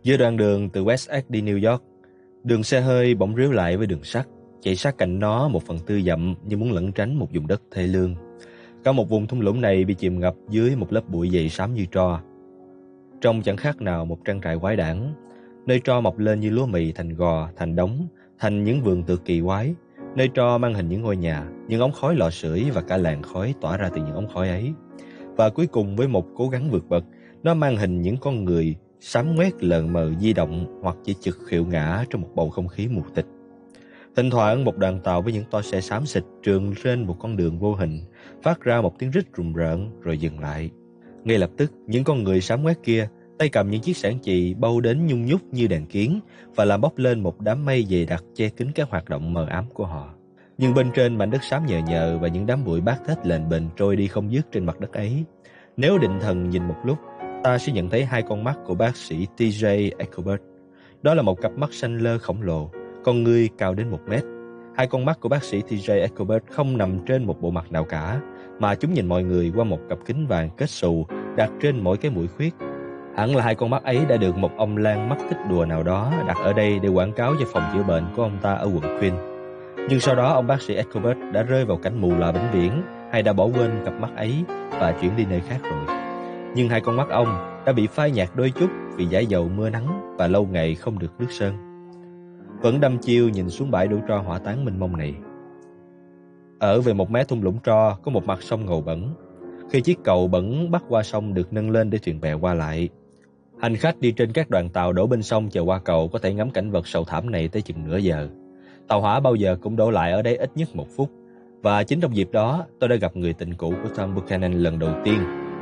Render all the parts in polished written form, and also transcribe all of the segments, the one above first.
Giữa đoạn đường từ West Egg đi New York, đường xe hơi bỗng ríu lại với đường sắt, chạy sát cạnh nó 1/4 dặm như muốn lẩn tránh một vùng đất thê lương. Cả một vùng thung lũng này bị chìm ngập dưới một lớp bụi dày xám như tro. Trông chẳng khác nào một trang trại quái đản, nơi tro mọc lên như lúa mì thành gò, thành đống, thành những vườn tược kỳ quái, nơi tro mang hình những ngôi nhà, những ống khói lò sưởi và cả làn khói tỏa ra từ những ống khói ấy. Và cuối cùng với một cố gắng vượt bậc, nó mang hình những con người xám ngoét lờ mờ di động hoặc chỉ chực khuỵu ngã trong một bầu không khí mù tịch. Thỉnh thoảng một đoàn tàu với những toa xe xám xịt trườn trên một con đường vô hình, phát ra một tiếng rít rùng rợn rồi dừng lại. Ngay lập tức, những con người xám ngoét kia tay cầm những chiếc xảng chì bâu đến nhung nhúc như đàn kiến và làm bốc lên một đám mây dày đặc che kín các hoạt động mờ ám của họ. Nhưng bên trên mảnh đất xám nhờ nhờ và những đám bụi bát thết lềnh bềnh trôi đi không dứt trên mặt đất ấy, nếu định thần nhìn một lúc, ta sẽ nhận thấy hai con mắt của bác sĩ T.J. Eckbert. Đó là một cặp mắt xanh lơ khổng lồ, con ngươi cao đến 1 mét. Hai con mắt của bác sĩ T.J. Eckbert không nằm trên một bộ mặt nào cả, mà chúng nhìn mọi người qua một cặp kính vàng kết xù đặt trên mỗi cái mũi khuyết. Hẳn là hai con mắt ấy đã được một ông lang mắt thích đùa nào đó đặt ở đây để quảng cáo cho phòng chữa bệnh của ông ta ở quận Queen. Nhưng sau đó ông bác sĩ Eckbert đã rơi vào cảnh mù lòa vĩnh viễn, hay đã bỏ quên cặp mắt ấy và chuyển đi nơi khác rồi. Nhưng hai con mắt ông đã bị phai nhạt đôi chút vì dãi dầu mưa nắng và lâu ngày không được nước sơn. Vẫn đăm chiêu nhìn xuống bãi đổ tro hỏa táng mênh mông này. Ở về một mé thung lũng tro có một mặt sông ngầu bẩn. Khi chiếc cầu bẩn bắc qua sông được nâng lên để thuyền bè qua lại, hành khách đi trên các đoàn tàu đổ bên sông chờ qua cầu có thể ngắm cảnh vật sầu thảm này tới chừng nửa giờ. Tàu hỏa bao giờ cũng đổ lại ở đây ít nhất 1 phút. Và chính trong dịp đó, tôi đã gặp người tình cũ của Tom Buchanan lần đầu tiên.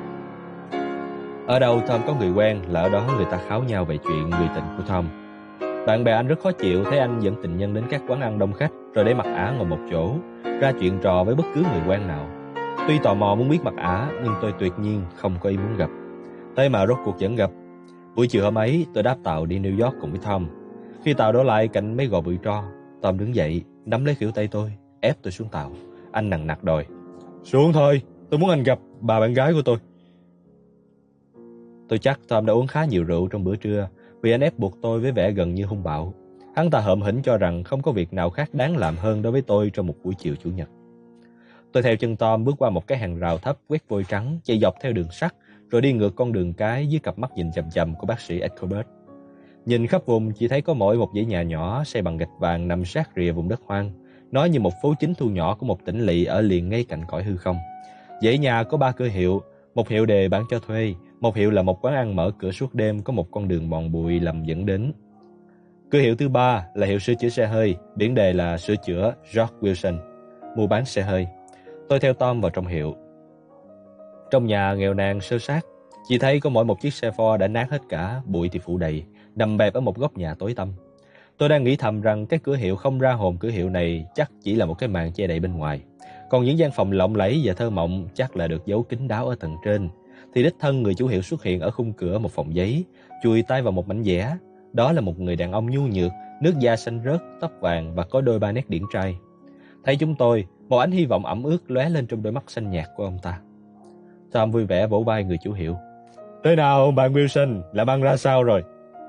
Ở đâu Tom có người quen là ở đó người ta kháo nhau về chuyện người tình của Tom. Bạn bè anh rất khó chịu thấy anh dẫn tình nhân đến các quán ăn đông khách rồi để mặc ả ngồi một chỗ, ra chuyện trò với bất cứ người quen nào. Tuy tò mò muốn biết mặt ả, nhưng tôi tuyệt nhiên không có ý muốn gặp. Thế mà rốt cuộc vẫn gặp. Buổi chiều hôm ấy, tôi đáp tàu đi New York cùng với Tom. Khi tàu đổ lại cạnh mấy gò bụi tro, Tom đứng dậy, nắm lấy khuỷu tay tôi, ép tôi xuống tàu. Anh nằng nặc đòi: "Xuống thôi, tôi muốn anh gặp bà bạn gái của tôi." Tôi chắc Tom đã uống khá nhiều rượu trong bữa trưa, vì anh ép buộc tôi với vẻ gần như hung bạo. Hắn ta hợm hĩnh cho rằng không có việc nào khác đáng làm hơn đối với tôi trong một buổi chiều chủ nhật. Tôi theo chân Tom bước qua một cái hàng rào thấp quét vôi trắng, chạy dọc theo đường sắt, rồi đi ngược con đường cái dưới cặp mắt nhìn chằm chằm của bác sĩ Eckbert. Nhìn khắp vùng chỉ thấy có mỗi một dãy nhà nhỏ xây bằng gạch vàng nằm sát rìa vùng đất hoang, nó như một phố chính thu nhỏ của một tỉnh lỵ ở liền ngay cạnh cõi hư không. Dãy nhà có 3 cửa hiệu, một hiệu đề bán cho thuê, một hiệu là một quán ăn mở cửa suốt đêm có một con đường mòn bụi lầm dẫn đến. Cửa hiệu thứ 3 là hiệu sửa chữa xe hơi, biển đề là sửa chữa George Wilson, mua bán xe hơi. Tôi theo Tom vào trong hiệu. Trong nhà nghèo nàn sơ sát, chỉ thấy có mỗi một chiếc xe Ford đã nát hết cả, bụi thì phủ đầy, nằm bẹp ở một góc nhà tối tăm. Tôi đang nghĩ thầm rằng cái cửa hiệu không ra hồn cửa hiệu này chắc chỉ là một cái màn che đậy bên ngoài. Còn những gian phòng lộng lẫy và thơ mộng chắc là được giấu kín đáo ở tầng trên. Thì đích thân người chủ hiệu xuất hiện ở khung cửa một phòng giấy, chùi tay vào một mảnh vẽ. Đó là một người đàn ông nhu nhược, nước da xanh rớt, tóc vàng và có đôi 3 nét điển trai. Thấy chúng tôi, một ánh hy vọng ẩm ướt lóe lên trong đôi mắt xanh nhạt của ông ta. Tom vui vẻ vỗ vai người chủ hiệu. "Thế nào ông bạn Wilson, làm ăn ra sao rồi?"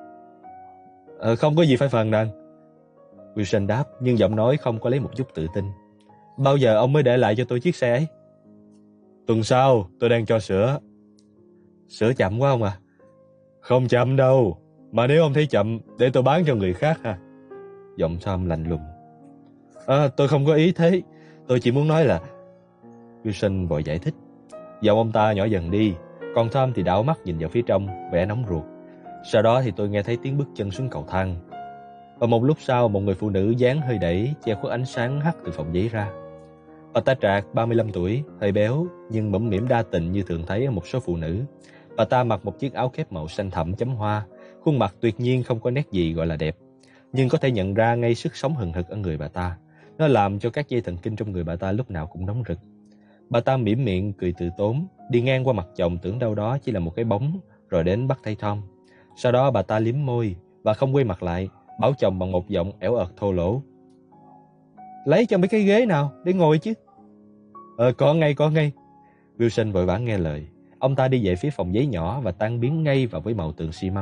Không có gì phải phàn nàn," Wilson đáp, nhưng giọng nói không có lấy một chút tự tin. "Bao giờ ông mới để lại cho tôi chiếc xe ấy?" "Tuần sau, tôi đang cho sửa." "Sửa chậm quá ông à?" "Không chậm đâu, mà nếu ông thấy chậm, để tôi bán cho người khác ha." Giọng Tom lạnh lùng. Tôi không có ý thế, tôi chỉ muốn nói là..." Wilson vội giải thích. Giọng ông ta nhỏ dần đi, còn Tom thì đảo mắt nhìn vào phía trong, vẻ nóng ruột. Sau đó thì tôi nghe thấy tiếng bước chân xuống cầu thang. Và một lúc sau, một người phụ nữ dáng hơi đẩy, che khuất ánh sáng hắt từ phòng giấy ra. Bà ta trạc 35 tuổi, hơi béo, nhưng mũm mĩm đa tình như thường thấy ở một số phụ nữ. Bà ta mặc một chiếc áo khép màu xanh thẫm chấm hoa, khuôn mặt tuyệt nhiên không có nét gì gọi là đẹp. Nhưng có thể nhận ra ngay sức sống hừng hực ở người bà ta. Nó làm cho các dây thần kinh trong người bà ta lúc nào cũng nóng rực. Bà ta mỉm miệng cười từ tốn, đi ngang qua mặt chồng tưởng đâu đó chỉ là một cái bóng, rồi đến bắt tay Tom. Sau đó bà ta liếm môi và không quay mặt lại, bảo chồng bằng một giọng ẻo ợt thô lỗ: "Lấy cho mấy cái ghế nào để ngồi chứ." Có ngay. Wilson vội vã nghe lời. Ông ta đi về phía phòng giấy nhỏ và tan biến ngay vào với màu tường xi măng.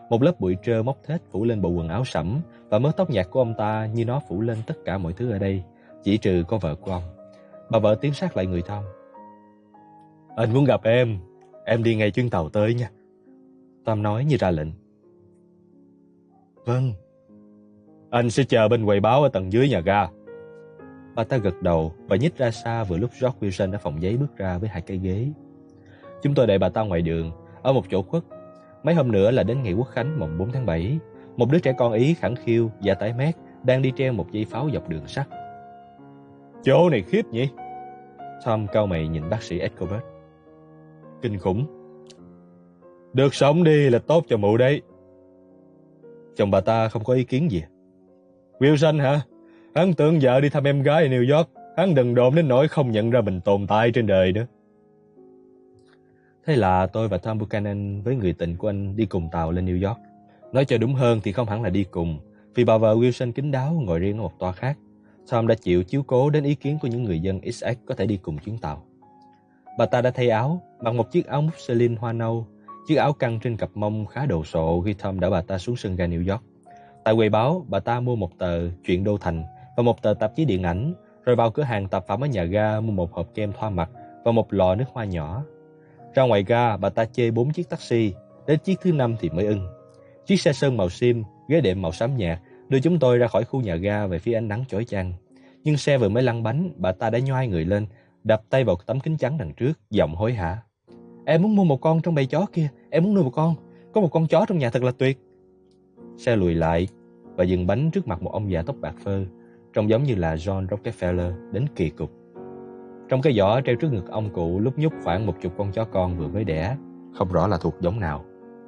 Một lớp bụi trơ mốc thết phủ lên bộ quần áo sẫm và mớ tóc nhạt của ông ta như nó phủ lên tất cả mọi thứ ở đây, chỉ trừ con vợ của ông. Bà vợ tiến sát lại người Tom. Anh muốn gặp em đi ngay chuyến tàu tới nha. Tom nói như ra lệnh. Vâng. Anh sẽ chờ bên quầy báo ở tầng dưới nhà ga. Bà ta gật đầu và nhích ra xa vừa lúc George Wilson ở phòng giấy bước ra với 2 cái ghế. Chúng tôi đợi bà ta ngoài đường, ở một chỗ khuất. Mấy hôm nữa là đến ngày Quốc khánh mùng 4 tháng 7. Một đứa trẻ con Ý khẳng khiu, da tái mét, đang đi treo một dây pháo dọc đường sắt. Chỗ này khiếp nhỉ? Tom cau mày nhìn bác sĩ Escobert. Kinh khủng. Được sống đi là tốt cho mụ đấy. Chồng bà ta không có ý kiến gì. Wilson hả? Hắn tưởng vợ đi thăm em gái ở New York. Hắn đừng đồn đến nỗi không nhận ra mình tồn tại trên đời nữa. Thế là tôi và Tom Buchanan với người tình của anh đi cùng tàu lên New York. Nói cho đúng hơn thì không hẳn là đi cùng, vì bà vợ Wilson kín đáo ngồi riêng ở một toa khác. Tom đã chịu chiếu cố đến ý kiến của những người dân Essex có thể đi cùng chuyến tàu. Bà ta đã thay áo, mặc một chiếc áo mousseline hoa nâu, chiếc áo căng trên cặp mông khá đồ sộ khi Tom đỡ bà ta xuống sân ga New York. Tại quầy báo, bà ta mua một tờ Chuyện Đô Thành và một tờ tạp chí điện ảnh, rồi vào cửa hàng tạp phẩm ở nhà ga mua một hộp kem thoa mặt và một lọ nước hoa nhỏ. Ra ngoài ga, bà ta chê 4 chiếc taxi, đến chiếc thứ 5 thì mới ưng. Chiếc xe sơn màu sim, ghế đệm màu xám nhạt đưa chúng tôi ra khỏi khu nhà ga về phía ánh nắng chói chang. Nhưng xe vừa mới lăn bánh, bà ta đã nhoai người lên, đập tay vào tấm kính chắn đằng trước, giọng hối hả. Em muốn mua một con trong bầy chó kia, em muốn nuôi một con. Có một con chó trong nhà thật là tuyệt. Xe lùi lại và dừng bánh trước mặt một ông già tóc bạc phơ, trông giống như là John Rockefeller đến kỳ cục. Trong cái giỏ treo trước ngực ông cụ lúc nhúc khoảng 10 con chó con vừa mới đẻ, không rõ là thuộc giống nào.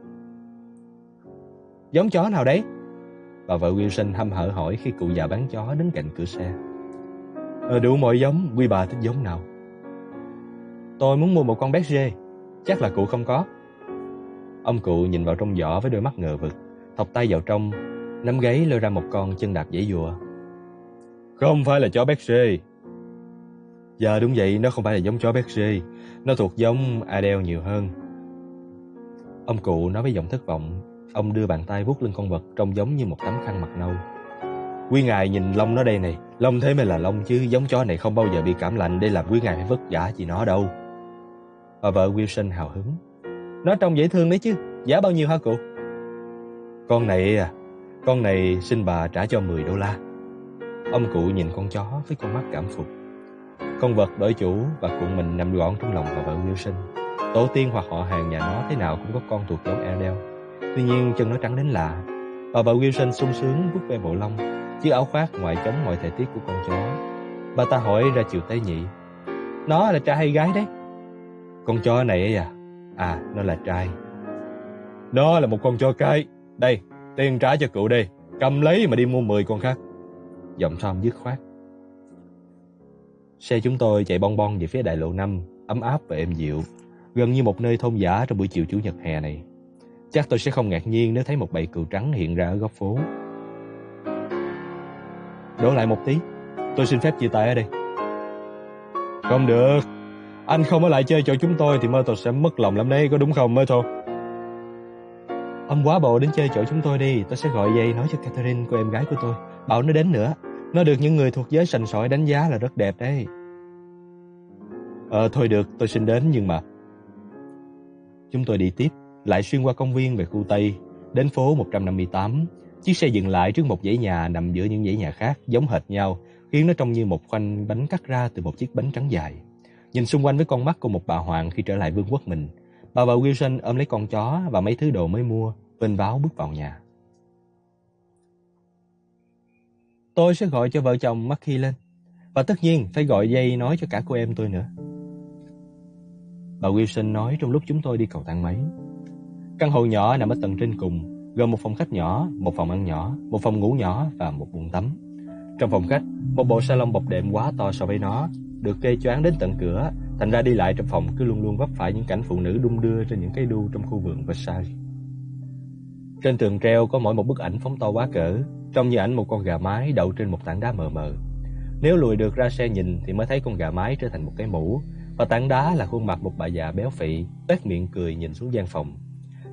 Giống chó nào đấy? Bà vợ Wilson hăm hở hỏi khi cụ già bán chó đến cạnh cửa xe. Đủ mọi giống, quý bà thích giống nào? Tôi muốn mua một con Berger, chắc là cụ không có. Ông cụ nhìn vào trong giỏ với đôi mắt ngờ vực, thọc tay vào trong, nắm gáy lôi ra một con chân đạp dãy dùa. Không phải là chó Berger. Dạ đúng vậy, nó không phải là giống chó Berger, nó thuộc giống Adele nhiều hơn. Ông cụ nói với giọng thất vọng. Ông đưa bàn tay vuốt lên con vật trông giống như một tấm khăn mặt nâu. Quý ngài nhìn lông nó đây này, lông thế mới là lông chứ, giống chó này không bao giờ bị cảm lạnh để làm quý ngài phải vất vả gì nó đâu. Bà vợ Wilson hào hứng. Nó trông dễ thương đấy chứ, giá bao nhiêu hả cụ? Con này xin bà trả cho $10. Ông cụ nhìn con chó với con mắt cảm phục. Con vật đổi chủ và cụ mình nằm gọn trong lòng bà vợ Wilson. Tổ tiên hoặc họ hàng nhà nó thế nào cũng có con thuộc giống Adele. Tuy nhiên chân nó trắng đến lạ. Bà vợ Wilson sung sướng vuốt ve bộ lông, chiếc áo khoác ngoại chống mọi thời tiết của con chó. Bà ta hỏi ra chiều tế nhị. Nó là trai hay gái đấy? Con chó này ấy à? À, nó là trai. Nó là một con chó cái. Đây, tiền trả cho cụ đây. Cầm lấy mà đi mua 10 con khác. Giọng Tom dứt khoát. Xe chúng tôi chạy bon bon về phía đại lộ 5, ấm áp và êm dịu, gần như một nơi thôn dã trong buổi chiều chủ nhật hè này. Chắc tôi sẽ không ngạc nhiên nếu thấy một bầy cừu trắng hiện ra ở góc phố. Đổ lại một tí, tôi xin phép chia tay ở đây. Không được, anh không ở lại chơi chỗ chúng tôi thì Myrtle sẽ mất lòng lắm đấy, có đúng không Myrtle? Ông quá bộ đến chơi chỗ chúng tôi đi, tôi sẽ gọi dây nói cho Catherine, cô em gái của tôi, bảo nó đến nữa. Nó được những người thuộc giới sành sỏi đánh giá là rất đẹp đấy. Thôi được, tôi xin đến nhưng mà... Chúng tôi đi tiếp, lại xuyên qua công viên về khu Tây, đến phố 158. Chiếc xe dừng lại trước một dãy nhà nằm giữa những dãy nhà khác giống hệt nhau, khiến nó trông như một khoanh bánh cắt ra từ một chiếc bánh trắng dài. Nhìn xung quanh với con mắt của một bà hoàng khi trở lại vương quốc mình, bà vợ Wilson ôm lấy con chó và mấy thứ đồ mới mua, vênh váo bước vào nhà. Tôi sẽ gọi cho vợ chồng Marky lên, và tất nhiên phải gọi dây nói cho cả cô em tôi nữa. Bà Wilson nói trong lúc chúng tôi đi cầu thang máy. Căn hộ nhỏ nằm ở tầng trên cùng, gồm một phòng khách nhỏ, một phòng ăn nhỏ, một phòng ngủ nhỏ và một bồn tắm. Trong phòng khách, một bộ salon bọc đệm quá to so với nó, được kê choáng đến tận cửa, thành ra đi lại trong phòng cứ luôn luôn vấp phải những cảnh phụ nữ đung đưa trên những cây đu trong khu vườn Versailles. Trên tường treo có mỗi một bức ảnh phóng to quá cỡ, trông như ảnh một con gà mái đậu trên một tảng đá mờ mờ. Nếu lùi được ra xe nhìn thì mới thấy con gà mái trở thành một cái mũ, và tảng đá là khuôn mặt một bà già béo phì, toét miệng cười nhìn xuống gian phòng.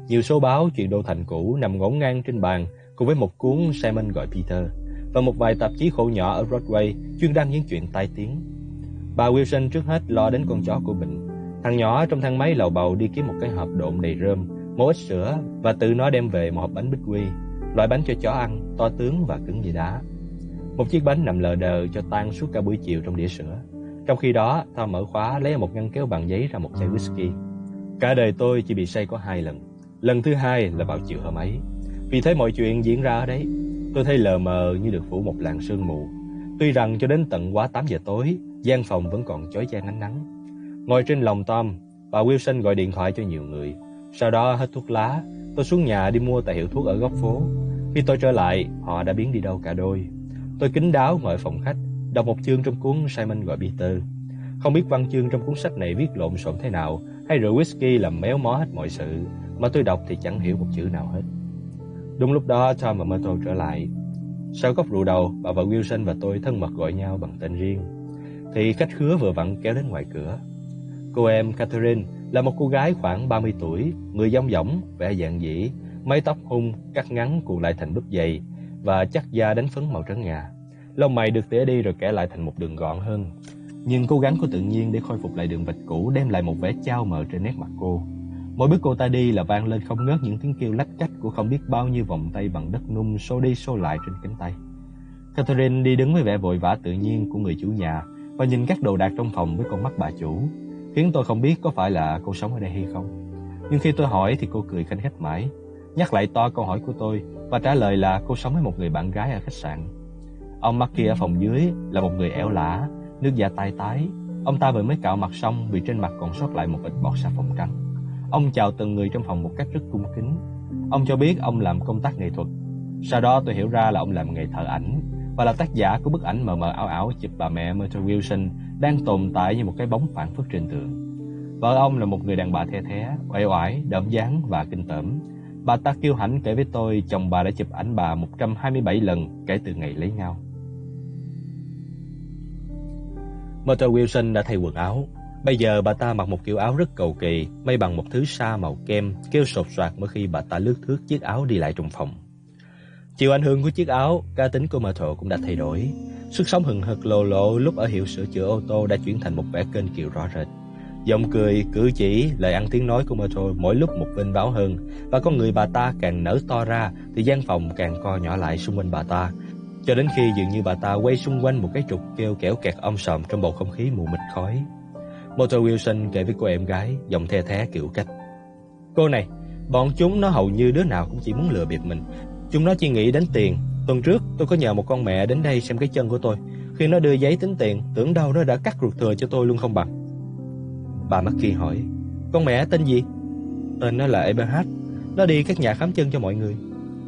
Nhiều số báo chuyện đô thành cũ nằm ngổn ngang trên bàn, cùng với một cuốn Simon gọi Peter và một vài tạp chí khổ nhỏ ở Broadway chuyên đăng những chuyện tai tiếng. Bà Wilson trước hết lo đến con chó của mình. Thằng nhỏ trong thang máy lầu bầu đi kiếm một cái hộp độn đầy rơm, một ít sữa và tự nó đem về một hộp bánh bích quy, loại bánh cho chó ăn, to tướng và cứng như đá. Một chiếc bánh nằm lờ đờ cho tan suốt cả buổi chiều trong đĩa sữa. Trong khi đó, Tom mở khóa lấy một ngăn kéo bằng giấy ra một chai whisky. Cả đời tôi chỉ bị say có 2 lần. Lần thứ 2 là vào chiều hôm ấy. Vì thế mọi chuyện diễn ra ở đấy, tôi thấy lờ mờ như được phủ một làn sương mù. Tuy rằng cho đến tận quá 8 giờ tối, gian phòng vẫn còn chói chang ánh nắng. Ngồi trên lòng Tom, bà Wilson gọi điện thoại cho nhiều người. Sau đó hết thuốc lá, tôi xuống nhà đi mua tại hiệu thuốc ở góc phố. Khi tôi trở lại, họ đã biến đi đâu cả đôi. Tôi kín đáo ngồi phòng khách, đọc một chương trong cuốn Simon gọi Peter. Không biết văn chương trong cuốn sách này viết lộn xộn thế nào, hay rượu whisky làm méo mó hết mọi sự, mà tôi đọc thì chẳng hiểu một chữ nào hết. Đúng lúc đó, Tom và Myrtle trở lại. Sau cốc rượu đầu, bà vợ Wilson và tôi thân mật gọi nhau bằng tên riêng. Thì khách khứa vừa vặn kéo đến ngoài cửa. Cô em Catherine là một cô gái khoảng 30 tuổi, người dong dỏng, vẻ dạn dĩ, mái tóc hung, cắt ngắn cuộn lại thành búp dày và chắc da đánh phấn màu trắng ngà. Lông mày được tỉa đi rồi kẻ lại thành một đường gọn hơn. Nhưng cố gắng của tự nhiên để khôi phục lại đường vạch cũ đem lại một vẻ chao mờ trên nét mặt cô. Mỗi bước cô ta đi là vang lên không ngớt những tiếng kêu lách cách của không biết bao nhiêu vòng tay bằng đất nung xô đi xô lại trên cánh tay. Catherine đi đứng với vẻ vội vã tự nhiên của người chủ nhà và nhìn các đồ đạc trong phòng với con mắt bà chủ, khiến tôi không biết có phải là cô sống ở đây hay không. Nhưng khi tôi hỏi thì cô cười khanh khách mãi, nhắc lại to câu hỏi của tôi và trả lời là cô sống với một người bạn gái ở khách sạn. Ông Marky ở phòng dưới là một người ẻo lả, nước da tai tái. Ông ta vừa mới cạo mặt xong vì trên mặt còn sót lại một ít bọt xà phòng trắng. Ông chào từng người trong phòng một cách rất cung kính. Ông cho biết ông làm công tác nghệ thuật. Sau đó tôi hiểu ra là ông làm nghề thợ ảnh và là tác giả của bức ảnh mờ mờ ảo ảo chụp bà mẹ Myrtle Wilson đang tồn tại như một cái bóng phản phất trên tường. Vợ ông là một người đàn bà the thé, uể oải, đỡm dáng và kinh tởm. Bà ta kiêu hãnh kể với tôi chồng bà đã chụp ảnh bà 127 lần kể từ ngày lấy nhau. Myrtle Wilson đã thay quần áo. Bây giờ bà ta mặc một kiểu áo rất cầu kỳ, may bằng một thứ sa màu kem, kêu sột soạt mỗi khi bà ta lướt thướt chiếc áo đi lại trong phòng. Chịu ảnh hưởng của chiếc áo, cá tính của Myrtle cũng đã thay đổi. Sức sống hừng hực lồ lộ lúc ở hiệu sửa chữa ô tô đã chuyển thành một vẻ kênh kiều rõ rệt. Giọng cười, cử chỉ, lời ăn tiếng nói của Myrtle mỗi lúc một vênh váo hơn, và con người bà ta càng nở to ra thì gian phòng càng co nhỏ lại xung quanh bà ta, cho đến khi dường như bà ta quay xung quanh một cái trục kêu kẽo kẹt om sòm trong bầu không khí mù mịt khói. Myrtle Wilson kể với cô em gái, giọng the thé kiểu cách: "Cô này, bọn chúng nó hầu như đứa nào cũng chỉ muốn lừa bịp mình. Chúng nó chỉ nghĩ đến tiền. Tuần trước tôi có nhờ một con mẹ đến đây xem cái chân của tôi. Khi nó đưa giấy tính tiền, tưởng đâu nó đã cắt ruột thừa cho tôi luôn không bằng." Bà Marky hỏi: "Con mẹ tên gì?" "Tên nó là Eberhard. Nó đi các nhà khám chân cho mọi người."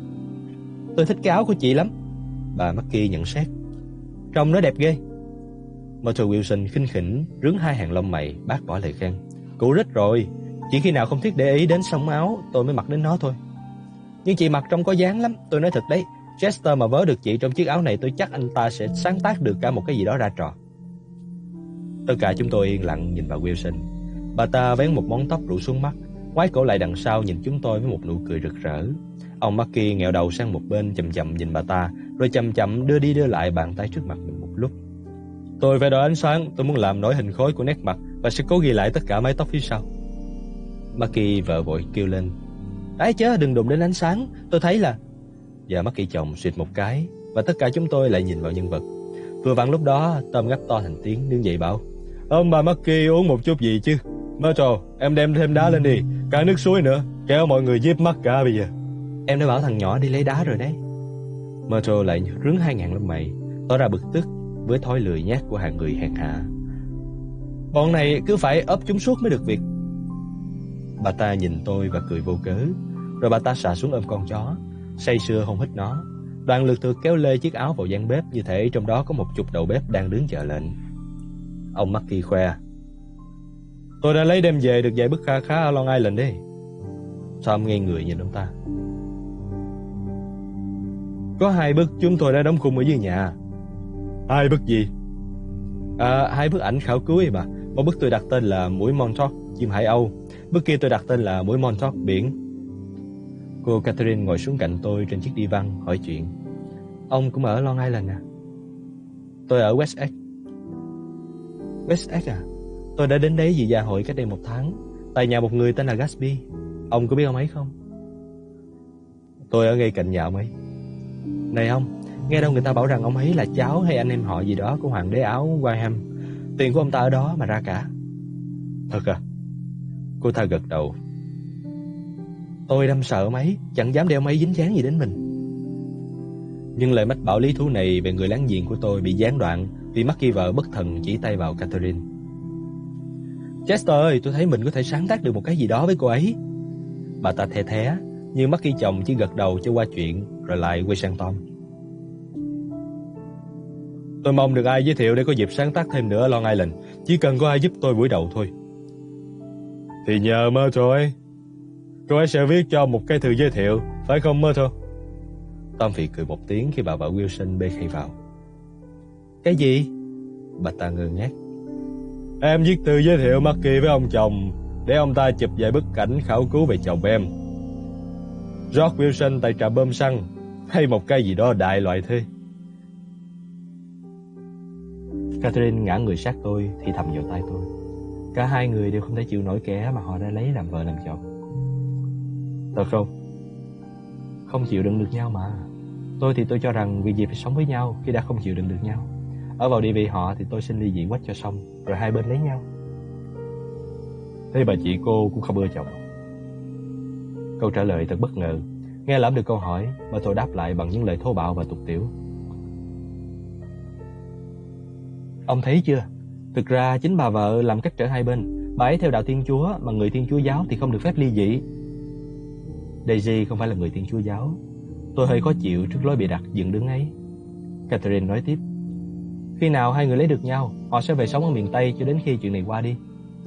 "Tôi thích cái áo của chị lắm," bà Marky nhận xét. "Trông nó đẹp ghê." Myrtle Wilson khinh khỉnh rướng 2 hàng lông mày, bác bỏ lời khen: "Cũ rích rồi, chỉ khi nào không thiết để ý đến sóng áo tôi mới mặc đến nó thôi. Nhưng chị mặc trông có dáng lắm, tôi nói thật đấy. Chester mà vớ được chị trong chiếc áo này, tôi chắc anh ta sẽ sáng tác được cả một cái gì đó ra trò." Tất cả chúng tôi yên lặng nhìn bà Wilson. Bà ta vén một món tóc rủ xuống mắt, ngoái cổ lại đằng sau nhìn chúng tôi với một nụ cười rực rỡ. Ông Marky nghẹo đầu sang một bên chậm chậm nhìn bà ta, rồi chậm chậm đưa đi đưa lại bàn tay trước mặt mình một lúc. "Tôi phải đổi ánh sáng, tôi muốn làm nổi hình khối của nét mặt và sẽ cố ghi lại tất cả mái tóc phía sau." Marky vợ vội kêu lên: "Đấy chứ, đừng đụng đến ánh sáng, tôi thấy là..." Và Marky chồng xịt một cái, và tất cả chúng tôi lại nhìn vào nhân vật. Vừa vặn lúc đó, Tom gắt to thành tiếng đứng dậy bảo: "Ông bà Marky uống một chút gì chứ? Myrtle, em đem thêm đá lên đi, cả nước suối nữa, kéo mọi người díp mắt cả bây giờ." "Em đã bảo thằng nhỏ đi lấy đá rồi đấy." Myrtle lại rướng 2.000 lông mày, tỏ ra bực tức với thói lười nhác của hàng người hèn hạ. "Bọn này cứ phải ấp chúng suốt mới được việc." Bà ta nhìn tôi và cười vô cớ, rồi bà ta xà xuống ôm con chó, say sưa hôn hít nó, đoạn lượt thượt kéo lê chiếc áo vào gian bếp như thể trong đó có một chục đầu bếp đang đứng chờ lệnh. Ông Marky khoe: "Tôi đã lấy đem về được vài bức khá khá ở Long Island đấy." Tom ngây người nhìn ông ta: "Có 2 bức chúng tôi đã đóng khung ở dưới nhà." "2 bức gì?" "2 bức ảnh khảo cứu ấy mà. Một bức tôi đặt tên là Mũi Montauk, chim Hải Âu. Bức kia tôi đặt tên là Mũi Montauk, biển." Cô Catherine ngồi xuống cạnh tôi trên chiếc đi văn hỏi chuyện. Ông cũng ở Long Island à? Tôi ở West Egg. West Egg à? Tôi đã đến đấy dự dạ hội cách đây 1 tháng, tại nhà một người tên là Gatsby. Ông có biết ông ấy không? Tôi ở ngay cạnh nhà ông ấy. Này ông, nghe đâu người ta bảo rằng ông ấy là cháu hay anh em họ gì đó của hoàng đế Áo Wyham. Tiền của ông ta ở đó mà ra cả. Thật à? Cô ta gật đầu. Tôi đâm sợ ông ấy, chẳng dám để ông ấy dính dáng gì đến mình. Nhưng lời mách bảo lý thú này về người láng giềng của tôi bị gián đoạn vì McKeever bất thần chỉ tay vào Catherine. Chester ơi, tôi thấy mình có thể sáng tác được một cái gì đó với cô ấy. Bà ta the thé, nhưng Marky chồng chỉ gật đầu cho qua chuyện, rồi lại quay sang Tom. Tôi mong được ai giới thiệu để có dịp sáng tác thêm nữa ở Long Island. Chỉ cần có ai giúp tôi buổi đầu thôi. Thì nhờ Myrtle. Cô ấy sẽ viết cho một cái thư giới thiệu, phải không Myrtle? Tom phì cười một tiếng khi bà vợ Wilson bê khay vào. Cái gì? Bà ta ngơ ngác. Em viết thư giới thiệu Marky với ông chồng, để ông ta chụp vài bức cảnh khảo cứu về chồng em. George Wilson tại trạm bơm xăng, hay một cái gì đó đại loại thế. Catherine ngã người sát tôi thì thầm vào tai tôi. Cả hai người đều không thể chịu nổi kẻ mà họ đã lấy làm vợ làm chồng. Thật không? Không chịu đựng được nhau mà. Tôi thì tôi cho rằng việc gì phải sống với nhau khi đã không chịu đựng được nhau. Ở vào địa vị họ thì tôi xin ly dị quách cho xong, rồi hai bên lấy nhau. Thế bà chị cô cũng không ưa chồng. Câu trả lời thật bất ngờ. Nghe lẫm được câu hỏi, bà tôi đáp lại bằng những lời thô bạo và tục tĩu. Ông thấy chưa? Thực ra chính bà vợ làm cách trở hai bên. Bà ấy theo đạo Thiên Chúa, mà người Thiên Chúa giáo thì không được phép ly dị. Daisy không phải là người Thiên Chúa giáo. Tôi hơi khó chịu trước lối bịa đặt dựng đứng ấy. Catherine nói tiếp. Khi nào hai người lấy được nhau, họ sẽ về sống ở miền Tây cho đến khi chuyện này qua đi.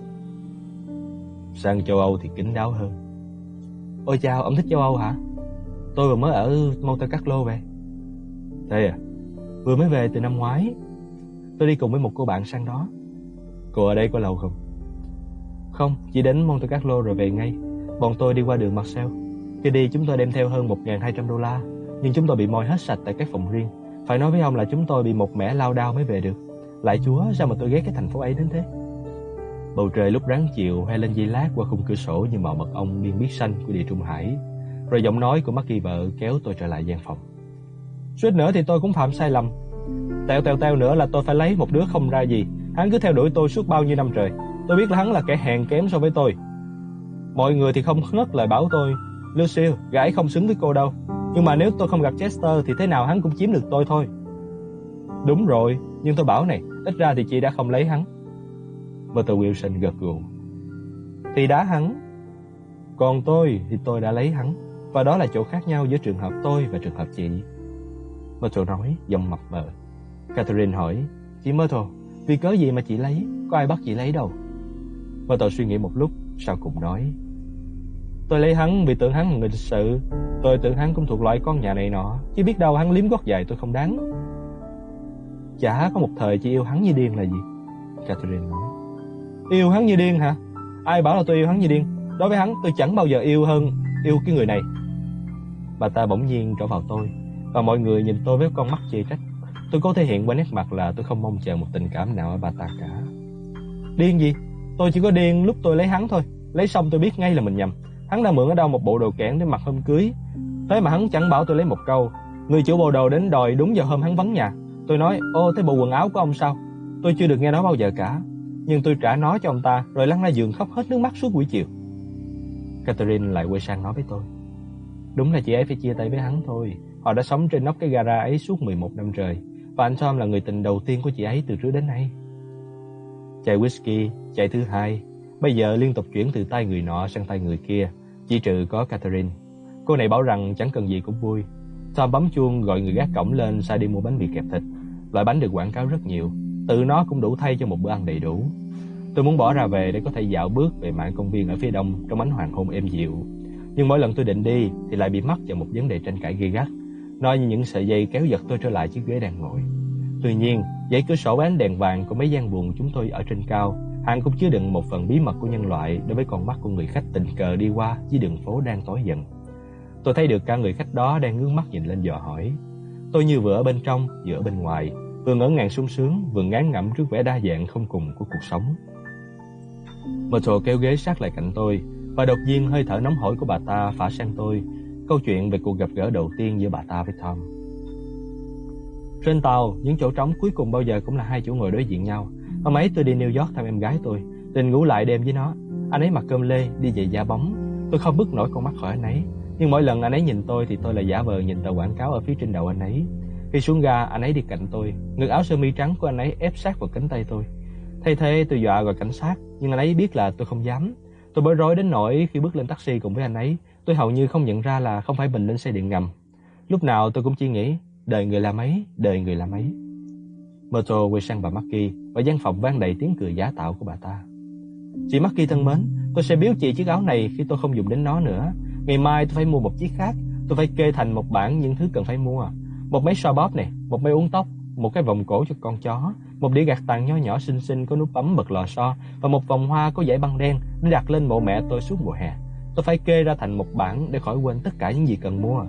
Sang châu Âu thì kín đáo hơn. Ôi chao, ông thích châu Âu hả? Tôi vừa mới ở Monte Carlo về. Thế à? Vừa mới về từ năm ngoái. Tôi đi cùng với một cô bạn sang đó. Cô ở đây có lâu không? Không, chỉ đến Monte Carlo rồi về ngay. Bọn tôi đi qua đường Marcel. Khi đi chúng tôi đem theo hơn $1.200, nhưng chúng tôi bị moi hết sạch tại các phòng riêng. Phải nói với ông là chúng tôi bị một mẻ lao đao mới về được. Lạy Chúa, sao mà tôi ghét cái thành phố ấy đến thế. Bầu trời lúc ráng chiều hay lên giây lát qua khung cửa sổ như màu mật ong biên biết xanh của Địa Trung Hải. Rồi giọng nói của McKeever kéo tôi trở lại gian phòng. Suýt nữa thì tôi cũng phạm sai lầm. Teo nữa là tôi phải lấy một đứa không ra gì. Hắn cứ theo đuổi tôi suốt bao nhiêu năm trời. Tôi biết là hắn là kẻ hèn kém so với tôi. Mọi người thì không ngớt lời bảo tôi, Lucille, gã ấy không xứng với cô đâu. Nhưng mà nếu tôi không gặp Chester thì thế nào hắn cũng chiếm được tôi thôi. Đúng rồi, nhưng tôi bảo này, ít ra thì chị đã không lấy hắn. Mr. Wilson gật gù. Thì đã hắn. Còn tôi thì tôi đã lấy hắn. Và đó là chỗ khác nhau giữa trường hợp tôi và trường hợp chị. Myrtle nói, giọng mập mờ. Catherine hỏi, chị Myrtle, vì cớ gì mà chị lấy? Có ai bắt chị lấy đâu? Myrtle suy nghĩ một lúc, sau cùng nói, tôi lấy hắn vì tưởng hắn là người lịch sự. Tôi tưởng hắn cũng thuộc loại con nhà này nọ. Chứ biết đâu hắn liếm gót dài tôi không đáng. Chả có một thời chị yêu hắn như điên là gì? Catherine nói. Yêu hắn như điên hả? Ai bảo là tôi yêu hắn như điên? Đối với hắn tôi chẳng bao giờ yêu cái người này. Bà ta bỗng nhiên trỏ vào tôi, và mọi người nhìn tôi với con mắt chê trách. Tôi cố thể hiện qua nét mặt là tôi không mong chờ một tình cảm nào ở bà ta cả. Điên gì? Tôi chỉ có điên lúc tôi lấy hắn thôi. Lấy xong tôi biết ngay là mình nhầm. Hắn đã mượn ở đâu một bộ đồ kẽn để mặc hôm cưới. Thế mà hắn chẳng bảo tôi lấy một câu. Người chủ bộ đồ đến đòi đúng vào hôm hắn vắng nhà. Tôi nói, ô thế bộ quần áo của ông sao? Tôi chưa được nghe nói bao giờ cả. Nhưng tôi trả nó cho ông ta, rồi lăn ra giường khóc hết nước mắt suốt buổi chiều. Catherine lại quay sang nói với tôi. Đúng là chị ấy phải chia tay với hắn thôi. Họ đã sống trên nóc cái gara ấy suốt 11 năm trời. Và anh Tom là người tình đầu tiên của chị ấy từ trước đến nay. Chai whisky, chai thứ hai, bây giờ liên tục chuyển từ tay người nọ sang tay người kia, chỉ trừ có Catherine. Cô này bảo rằng chẳng cần gì cũng vui. Tom bấm chuông gọi người gác cổng lên sai đi mua bánh mì kẹp thịt. Loại bánh được quảng cáo rất nhiều, tự nó cũng đủ thay cho một bữa ăn đầy đủ. Tôi muốn bỏ ra về để có thể dạo bước về mạn công viên ở phía đông trong ánh hoàng hôn êm dịu. Nhưng mỗi lần tôi định đi thì lại bị mắc vào một vấn đề tranh cãi gay gắt, nói như những sợi dây kéo giật tôi trở lại chiếc ghế đang ngồi. Tuy nhiên, dãy cửa sổ ánh đèn vàng của mấy gian buồng chúng tôi ở trên cao hẳn cũng chứa đựng một phần bí mật của nhân loại đối với con mắt của người khách tình cờ đi qua dưới đường phố đang tối dần. Tôi thấy được cả người khách đó đang ngước mắt nhìn lên dò hỏi. Tôi như vừa ở bên trong, vừa ở bên ngoài, vừa ngỡ ngàng sung sướng, vừa ngán ngẩm trước vẻ đa dạng không cùng của cuộc sống. Myrtle kéo ghế sát lại cạnh tôi, và đột nhiên hơi thở nóng hổi của bà ta phả sang tôi. Câu chuyện về cuộc gặp gỡ đầu tiên giữa bà ta với Tom. Trên tàu, những chỗ trống cuối cùng bao giờ cũng là hai chỗ ngồi đối diện nhau. Hôm ấy tôi đi New York thăm em gái tôi, định ngủ lại đêm với nó. Anh ấy mặc cơm lê, đi giày da bóng. Tôi không bứt nổi con mắt khỏi anh ấy, nhưng mỗi lần anh ấy nhìn tôi thì tôi lại giả vờ nhìn tờ quảng cáo ở phía trên đầu anh ấy. Khi xuống ga, anh ấy đi cạnh tôi, ngực áo sơ mi trắng của anh ấy ép sát vào cánh tay tôi. Thay thế tôi dọa gọi cảnh sát, nhưng anh ấy biết là tôi không dám. Tôi bối rối đến nỗi khi bước lên taxi cùng với anh ấy, tôi hầu như không nhận ra là không phải mình lên xe điện ngầm. Lúc nào tôi cũng chỉ nghĩ, đời người làm ấy, đời người làm ấy. Myrtle quay sang bà Maggie, và văn phòng vang đầy tiếng cười giả tạo của bà ta. Chị Maggie thân mến, tôi sẽ biếu chị chiếc áo này khi tôi không dùng đến nó nữa. Ngày mai tôi phải mua một chiếc khác. Tôi phải kê thành một bảng những thứ cần phải mua. Một máy xoa bóp này, một máy uốn tóc, một cái vòng cổ cho con chó, một đĩa gạt tàn nho nhỏ xinh xinh có nút bấm bật lò xo, và một vòng hoa có dải băng đen để đặt lên mộ mẹ tôi suốt mùa hè. Tôi phải kê ra thành một bảng để khỏi quên tất cả những gì cần mua.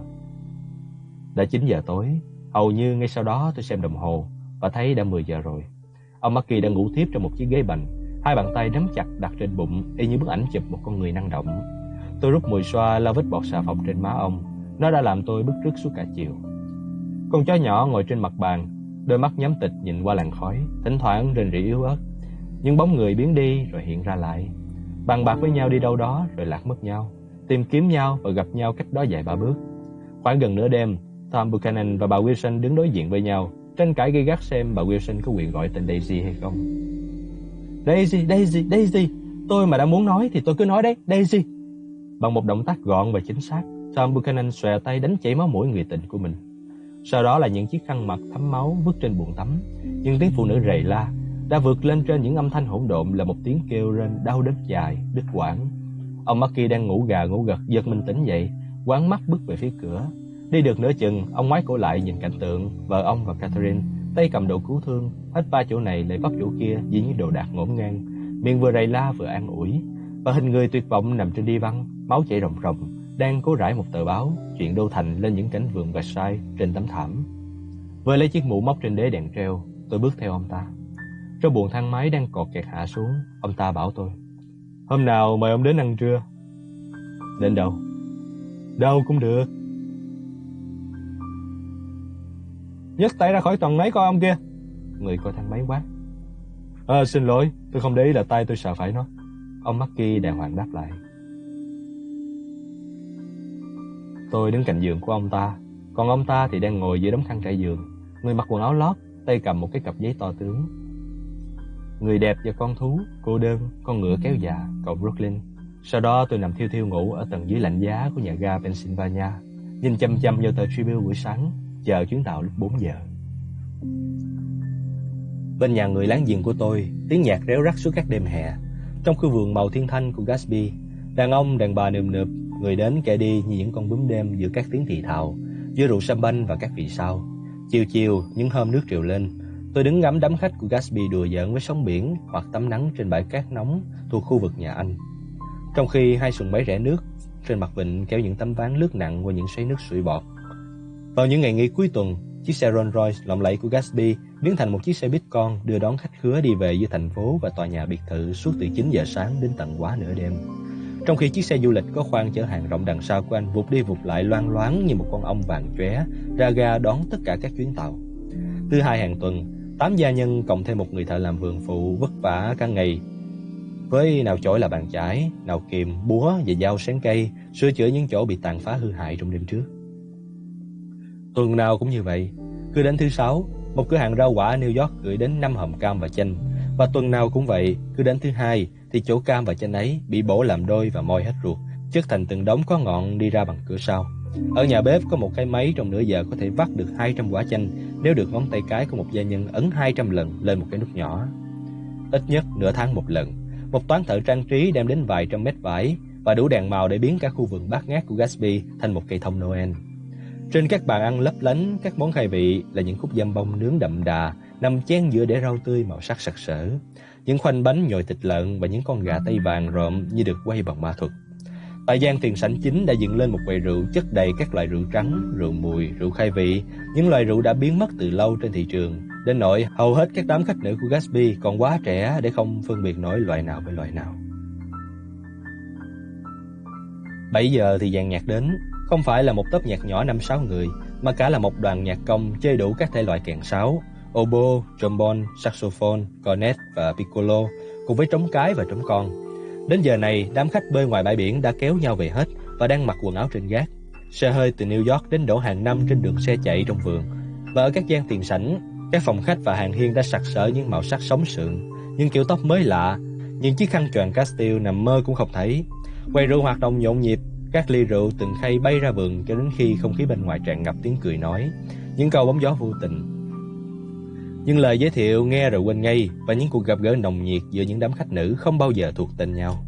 Đã 9 giờ tối, hầu như ngay sau đó tôi xem đồng hồ và thấy đã 10 giờ rồi. Ông Marky đang ngủ thiếp trong một chiếc ghế bành, hai bàn tay nắm chặt đặt trên bụng, y như bức ảnh chụp một con người năng động. Tôi rút mùi xoa lau vết bọt xà phòng trên má ông. Nó đã làm tôi bứt rứt suốt cả chiều. Con chó nhỏ ngồi trên mặt bàn, đôi mắt nhắm tịch nhìn qua làn khói, thỉnh thoảng rền rỉ yếu ớt. Những bóng người biến đi rồi hiện ra lại, bàn bạc với nhau đi đâu đó rồi lạc mất nhau, tìm kiếm nhau và gặp nhau cách đó vài ba bước. Khoảng gần nửa đêm, Tom Buchanan và bà Wilson đứng đối diện với nhau, tranh cãi gay gắt xem bà Wilson có quyền gọi tên Daisy hay không. Daisy, Daisy, Daisy, tôi mà đã muốn nói thì tôi cứ nói đấy, Daisy. Bằng một động tác gọn và chính xác, Tom Buchanan xòe tay đánh chảy máu mũi người tình của mình. Sau đó là những chiếc khăn mặt thấm máu vứt trên bồn tắm. Nhưng tiếng phụ nữ rầy la đã vượt lên trên những âm thanh hỗn độn là một tiếng kêu rên đau đớn dài, đứt quãng. Ông Marky đang ngủ gà ngủ gật giật mình tỉnh dậy, quáng mắt bước về phía cửa. Đi được nửa chừng, ông ngoái cổ lại nhìn cảnh tượng vợ ông và Catherine, tay cầm đồ cứu thương, hết va chỗ này lại vấp chỗ kia vì những đồ đạc ngổn ngang, miệng vừa rầy la vừa an ủi. Và hình người tuyệt vọng nằm trên đi văn, máu chảy ròng ròng, đang cố rải một tờ báo chuyện đô thành lên những cánh vườn Versailles trên tấm thảm. Với lấy chiếc mũ móc trên đế đèn treo, tôi bước theo ông ta. Trong buồng thang máy đang cọt kẹt hạ xuống, ông ta bảo tôi: "Hôm nào mời ông đến ăn trưa." "Đến đâu?" "Đâu cũng được." "Nhấc tay ra khỏi toàn máy coi ông kia." Người coi thang máy quát. Xin lỗi, tôi không để ý là tay tôi sờ phải nó." Ông Marky đàng hoàng đáp lại. Tôi đứng cạnh giường của ông ta, còn ông ta thì đang ngồi giữa đống khăn trải giường, người mặc quần áo lót, tay cầm một cái cặp giấy to tướng. Người đẹp và con thú, cô đơn, con ngựa kéo già, cậu Brooklyn. Sau đó tôi nằm thiêu thiêu ngủ ở tầng dưới lạnh giá của nhà ga Pennsylvania, nhìn chăm chăm vào tờ Tribune buổi sáng, chờ chuyến tàu lúc 4 giờ. Bên nhà người láng giềng của tôi, tiếng nhạc réo rắt suốt các đêm hè. Trong khu vườn màu thiên thanh của Gatsby, đàn ông đàn bà nườm nượp, người đến kẻ đi như những con bướm đêm giữa các tiếng thì thào, giữa rượu champagne và các vì sao. Chiều chiều, những hôm nước triều lên, tôi đứng ngắm đám khách của Gatsby đùa giỡn với sóng biển hoặc tắm nắng trên bãi cát nóng thuộc khu vực nhà anh. Trong khi hai xuồng máy rẽ nước trên mặt vịnh kéo những tấm ván lướt nặng qua những xoáy nước sủi bọt. Vào những ngày nghỉ cuối tuần, chiếc xe Rolls Royce lộng lẫy của Gatsby biến thành một chiếc xe buýt con đưa đón khách khứa đi về giữa thành phố và tòa nhà biệt thự suốt từ 9 giờ sáng đến tận quá nửa đêm. Trong khi chiếc xe du lịch có khoang chở hàng rộng đằng sau của anh vụt đi vụt lại loang loáng như một con ong vàng chóe ra ga đón tất cả các chuyến tàu. Thứ hai hàng tuần, 8 gia nhân cộng thêm một người thợ làm vườn phụ vất vả cả ngày với nào chổi là bàn chải, nào kìm, búa và dao xén cây, sửa chữa những chỗ bị tàn phá hư hại trong đêm trước. Tuần nào cũng như vậy, cứ đến thứ Sáu, một cửa hàng rau quả ở New York gửi đến 5 hòm cam và chanh, và tuần nào cũng vậy, cứ đến thứ Hai thì chỗ cam và chanh ấy bị bổ làm đôi và moi hết ruột, chất thành từng đống có ngọn đi ra bằng cửa sau. Ở nhà bếp có một cái máy trong nửa giờ có thể vắt được 200 quả chanh nếu được ngón tay cái của một gia nhân ấn 200 lần lên một cái nút nhỏ. Ít nhất nửa tháng một lần, một toán thợ trang trí đem đến vài trăm mét vải và đủ đèn màu để biến cả khu vườn bát ngát của Gatsby thành một cây thông Noel. Trên các bàn ăn lấp lánh các món khai vị là những khúc dăm bông nướng đậm đà nằm chen giữa đĩa rau tươi màu sắc sặc sỡ, những khoanh bánh nhồi thịt lợn và những con gà tây vàng rộm như được quay bằng ma thuật. Tại gian tiền sảnh chính đã dựng lên một quầy rượu chất đầy các loại rượu trắng, rượu mùi, rượu khai vị, những loại rượu đã biến mất từ lâu trên thị trường, đến nỗi hầu hết các đám khách nữ của Gatsby còn quá trẻ để không phân biệt nổi loại nào với loại nào. 7 giờ thì dàn nhạc đến, không phải là một tốp nhạc nhỏ 5-6 người, mà cả là một đoàn nhạc công chơi đủ các thể loại kèn sáo, oboe, trombone, saxophone, cornet và piccolo, cùng với trống cái và trống con. Đến giờ này, đám khách bơi ngoài bãi biển đã kéo nhau về hết và đang mặc quần áo trên gác. Xe hơi từ New York đến đổ hàng năm trên đường xe chạy trong vườn. Và ở các gian tiền sảnh, các phòng khách và hàng hiên đã sặc sỡ những màu sắc sống sượng, những kiểu tóc mới lạ, những chiếc khăn choàng Castile nằm mơ cũng không thấy. Quầy rượu hoạt động nhộn nhịp, các ly rượu từng khay bay ra vườn cho đến khi không khí bên ngoài tràn ngập tiếng cười nói, những câu bóng gió vô tình, những lời giới thiệu nghe rồi quên ngay, và những cuộc gặp gỡ nồng nhiệt giữa những đám khách nữ không bao giờ thuộc tên nhau.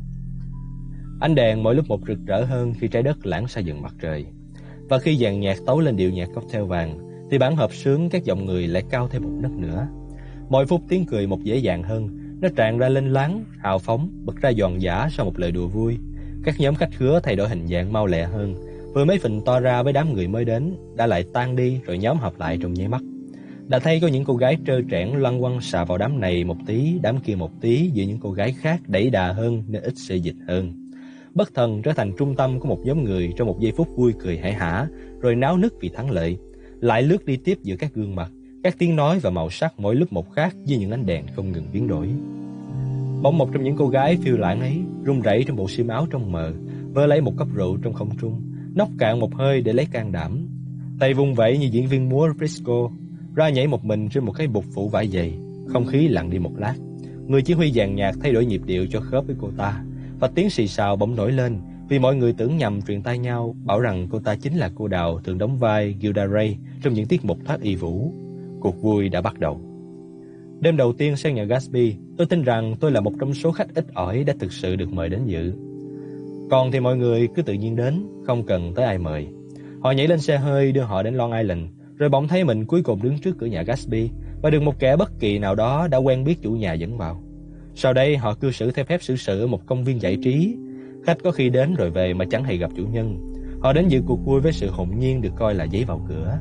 Ánh đèn mỗi lúc một rực rỡ hơn khi trái đất lãng xa dần mặt trời. Và khi dàn nhạc tấu lên điệu nhạc cocktail vàng, thì bản hợp sướng các giọng người lại cao thêm một nấc nữa. Mỗi phút tiếng cười một dễ dàng hơn, nó tràn ra lênh láng, hào phóng, bật ra giòn giã sau một lời đùa vui. Các nhóm khách khứa thay đổi hình dạng mau lẹ hơn, vừa mấy phình to ra với đám người mới đến, đã lại tan đi rồi nhóm họp lại trong nháy mắt. Đã thấy có những cô gái trơ trẽn loăn quăng xà vào đám này một tí, đám kia một tí, giữa những cô gái khác đẩy đà hơn nên ít xê dịch hơn. Bất thần trở thành trung tâm của một nhóm người trong một giây phút vui cười hãi hả, rồi náo nức vì thắng lợi, lại lướt đi tiếp giữa các gương mặt, các tiếng nói và màu sắc mỗi lúc một khác với những ánh đèn không ngừng biến đổi. Bỗng một trong những cô gái phiêu lãng ấy run rẩy trong bộ xiêm áo trong mờ, vơ lấy một cốc rượu trong không trung, nốc cạn một hơi để lấy can đảm, tay vung vẩy như diễn viên múa Frisco, ra nhảy một mình trên một cái bục phủ vải dày. Không khí lặng đi một lát, người chỉ huy dàn nhạc thay đổi nhịp điệu cho khớp với cô ta, và tiếng xì xào bỗng nổi lên vì mọi người tưởng nhầm truyền tai nhau bảo rằng cô ta chính là cô đào thường đóng vai Gilda Ray trong những tiết mục thoát y vũ. Cuộc vui đã bắt đầu. Đêm đầu tiên sang nhà Gatsby, tôi tin rằng tôi là một trong số khách ít ỏi đã thực sự được mời đến dự. Còn thì mọi người cứ tự nhiên đến, không cần tới ai mời. Họ nhảy lên xe hơi đưa họ đến Long Island, rồi bỗng thấy mình cuối cùng đứng trước cửa nhà Gatsby và được một kẻ bất kỳ nào đó đã quen biết chủ nhà dẫn vào. Sau đây họ cư xử theo phép xử sự ở một công viên giải trí. Khách có khi đến rồi về mà chẳng hề gặp chủ nhân. Họ đến dự cuộc vui với sự hồn nhiên được coi là giấy vào cửa.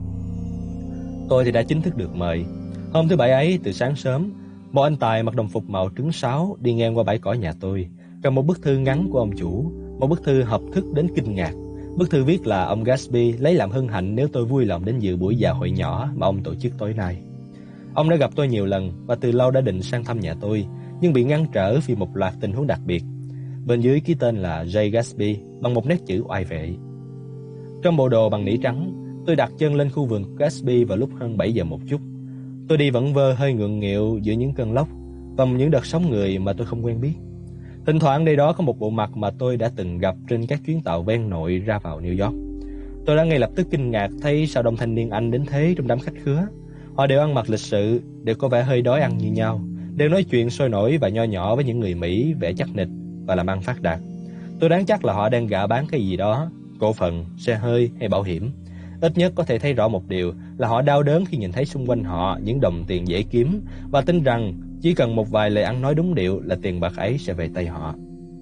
Tôi thì đã chính thức được mời. Hôm thứ Bảy ấy, từ sáng sớm, một anh tài mặc đồng phục màu trứng sáo đi ngang qua bãi cỏ nhà tôi, cầm một bức thư ngắn của ông chủ, một bức thư hợp thức đến kinh ngạc. Bức thư viết là ông Gatsby lấy làm hân hạnh nếu tôi vui lòng đến dự buổi dạ hội nhỏ mà ông tổ chức tối nay. Ông đã gặp tôi nhiều lần và từ lâu đã định sang thăm nhà tôi, nhưng bị ngăn trở vì một loạt tình huống đặc biệt. Bên dưới ký tên là J. Gatsby bằng một nét chữ oai vệ. Trong bộ đồ bằng nỉ trắng, tôi đặt chân lên khu vườn Gatsby vào lúc hơn 7 giờ một chút. Tôi đi vẩn vơ hơi ngượng nghịu giữa những cơn lốc và những đợt sóng người mà tôi không quen biết. Thỉnh thoảng đây đó có một bộ mặt mà tôi đã từng gặp trên các chuyến tàu ven nội ra vào New York. Tôi đã ngay lập tức kinh ngạc thấy sao đông thanh niên Anh đến thế trong đám khách khứa. Họ đều ăn mặc lịch sự, đều có vẻ hơi đói ăn như nhau, đều nói chuyện sôi nổi và nho nhỏ với những người Mỹ vẻ chắc nịch và làm ăn phát đạt. Tôi đoán chắc là họ đang gạ bán cái gì đó, cổ phần, xe hơi hay bảo hiểm. Ít nhất có thể thấy rõ một điều là họ đau đớn khi nhìn thấy xung quanh họ những đồng tiền dễ kiếm và tin rằng chỉ cần một vài lời ăn nói đúng điệu là tiền bạc ấy sẽ về tay họ.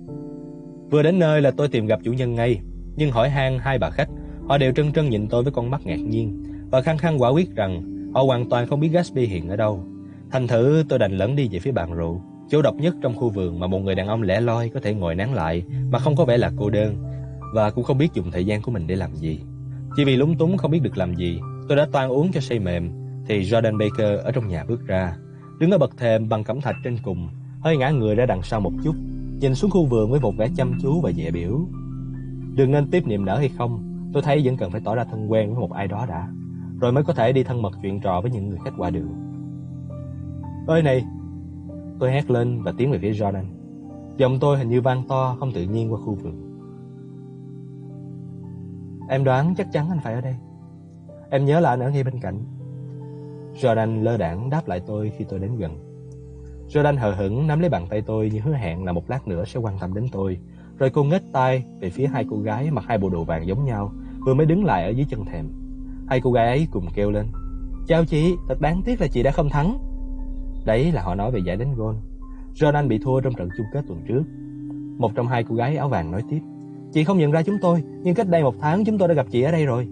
Vừa đến nơi là tôi tìm gặp chủ nhân ngay, nhưng hỏi han hai bà khách, họ đều trân trân nhìn tôi với con mắt ngạc nhiên và khăng khăng quả quyết rằng họ hoàn toàn không biết Gatsby hiện ở đâu. Thành thử tôi đành lẫn đi về phía bàn rượu, chỗ độc nhất trong khu vườn mà một người đàn ông lẻ loi có thể ngồi nán lại mà không có vẻ là cô đơn, và cũng không biết dùng thời gian của mình để làm gì. Chỉ vì lúng túng không biết được làm gì, tôi đã toan uống cho say mềm, thì Jordan Baker ở trong nhà bước ra, đứng ở bậc thềm bằng cẩm thạch trên cùng, hơi ngã người ra đằng sau một chút, nhìn xuống khu vườn với một vẻ chăm chú và dè biểu. Đừng nên tiếp niềm nở hay không, tôi thấy vẫn cần phải tỏ ra thân quen với một ai đó đã, rồi mới có thể đi thân mật chuyện trò với những người khách qua đường. Ơi này! Tôi hét lên và tiến về phía Jordan. Giọng tôi hình như vang to không tự nhiên qua khu vườn. Em đoán chắc chắn anh phải ở đây. Em nhớ là anh ở ngay bên cạnh. Jordan lơ đãng đáp lại tôi khi tôi đến gần. Jordan hờ hững nắm lấy bàn tay tôi như hứa hẹn là một lát nữa sẽ quan tâm đến tôi. Rồi cô nghếch tai về phía hai cô gái mặc hai bộ đồ vàng giống nhau, vừa mới đứng lại ở dưới chân thềm. Hai cô gái ấy cùng kêu lên: Chào chị, thật đáng tiếc là chị đã không thắng. Đấy là họ nói về giải đánh golf. Jordan bị thua trong trận chung kết tuần trước. Một trong hai cô gái áo vàng nói tiếp: Chị không nhận ra chúng tôi, nhưng cách đây 1 tháng chúng tôi đã gặp chị ở đây rồi.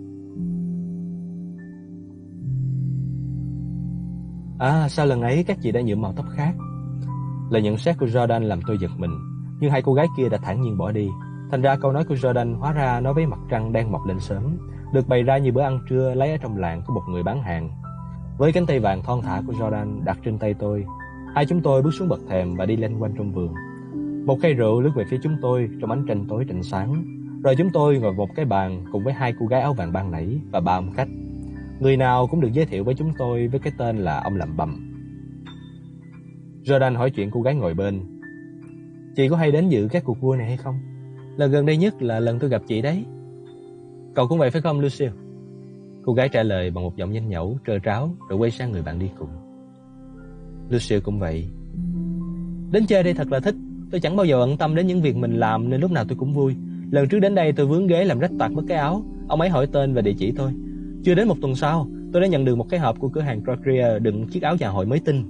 À, sao lần ấy các chị đã nhuộm màu tóc khác? Lời nhận xét của Jordan làm tôi giật mình, nhưng hai cô gái kia đã thản nhiên bỏ đi. Thành ra câu nói của Jordan hóa ra nói với mặt trăng đang mọc lên sớm, được bày ra như bữa ăn trưa lấy ở trong làng của một người bán hàng. Với cánh tay vàng thon thả của Jordan đặt trên tay tôi, hai chúng tôi bước xuống bậc thềm và đi lên quanh trong vườn. Một khay rượu lướt về phía chúng tôi trong ánh tranh tối trịnh sáng. Rồi chúng tôi ngồi một cái bàn cùng với hai cô gái áo vàng ban nãy và 3 ông khách. Người nào cũng được giới thiệu với chúng tôi với cái tên là ông Lẩm Bẩm. Jordan hỏi chuyện cô gái ngồi bên. Chị có hay đến dự các cuộc vui này hay không? Lần gần đây nhất là lần tôi gặp chị đấy. Cậu cũng vậy phải không, Lucille? Cô gái trả lời bằng một giọng nhanh nhẩu, trơ tráo, rồi quay sang người bạn đi cùng. Lucille cũng vậy. Đến chơi đây thật là thích. Tôi chẳng bao giờ bận tâm đến những việc mình làm nên lúc nào tôi cũng vui. Lần trước đến đây tôi vướng ghế làm rách toạc mất cái áo. Ông ấy hỏi tên và địa chỉ tôi. Chưa đến 1 tuần sau, tôi đã nhận được một cái hộp của cửa hàng Procria đựng chiếc áo dạ hội mới tinh.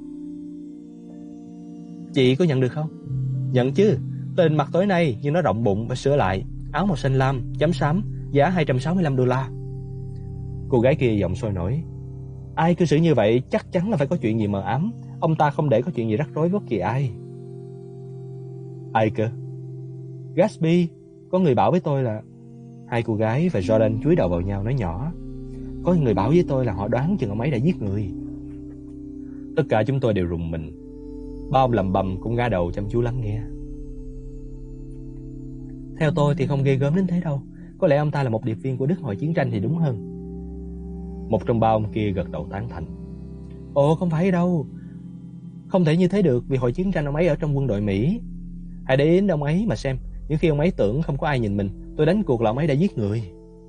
Chị có nhận được không? Nhận chứ. Tôi định mặc tối nay nhưng nó rộng bụng và sửa lại. Áo màu xanh lam, chấm xám, giá $265. Cô gái kia giọng sôi nổi. Ai cư xử như vậy chắc chắn là phải có chuyện gì mờ ám. Ông ta không để có chuyện gì rắc rối bất kỳ ai. Ai cơ? Gatsby. Có người bảo với tôi là... Hai cô gái và Jordan chúi đầu vào nhau nói nhỏ. Có người bảo với tôi là họ đoán chừng ông ấy đã giết người. Tất cả chúng tôi đều rùng mình. Ba ông Lẩm Bẩm cũng ngã đầu chăm chú lắng nghe. Theo tôi thì không ghê gớm đến thế đâu. Có lẽ ông ta là một điệp viên của Đức hồi chiến tranh thì đúng hơn. Một trong ba ông kia gật đầu tán thành. Ồ, không phải đâu. Không thể như thế được vì hồi chiến tranh ông ấy ở trong quân đội Mỹ. Hãy để ý đến ông ấy mà xem. Những khi ông ấy tưởng không có ai nhìn mình, tôi đánh cuộc là ông ấy đã giết người.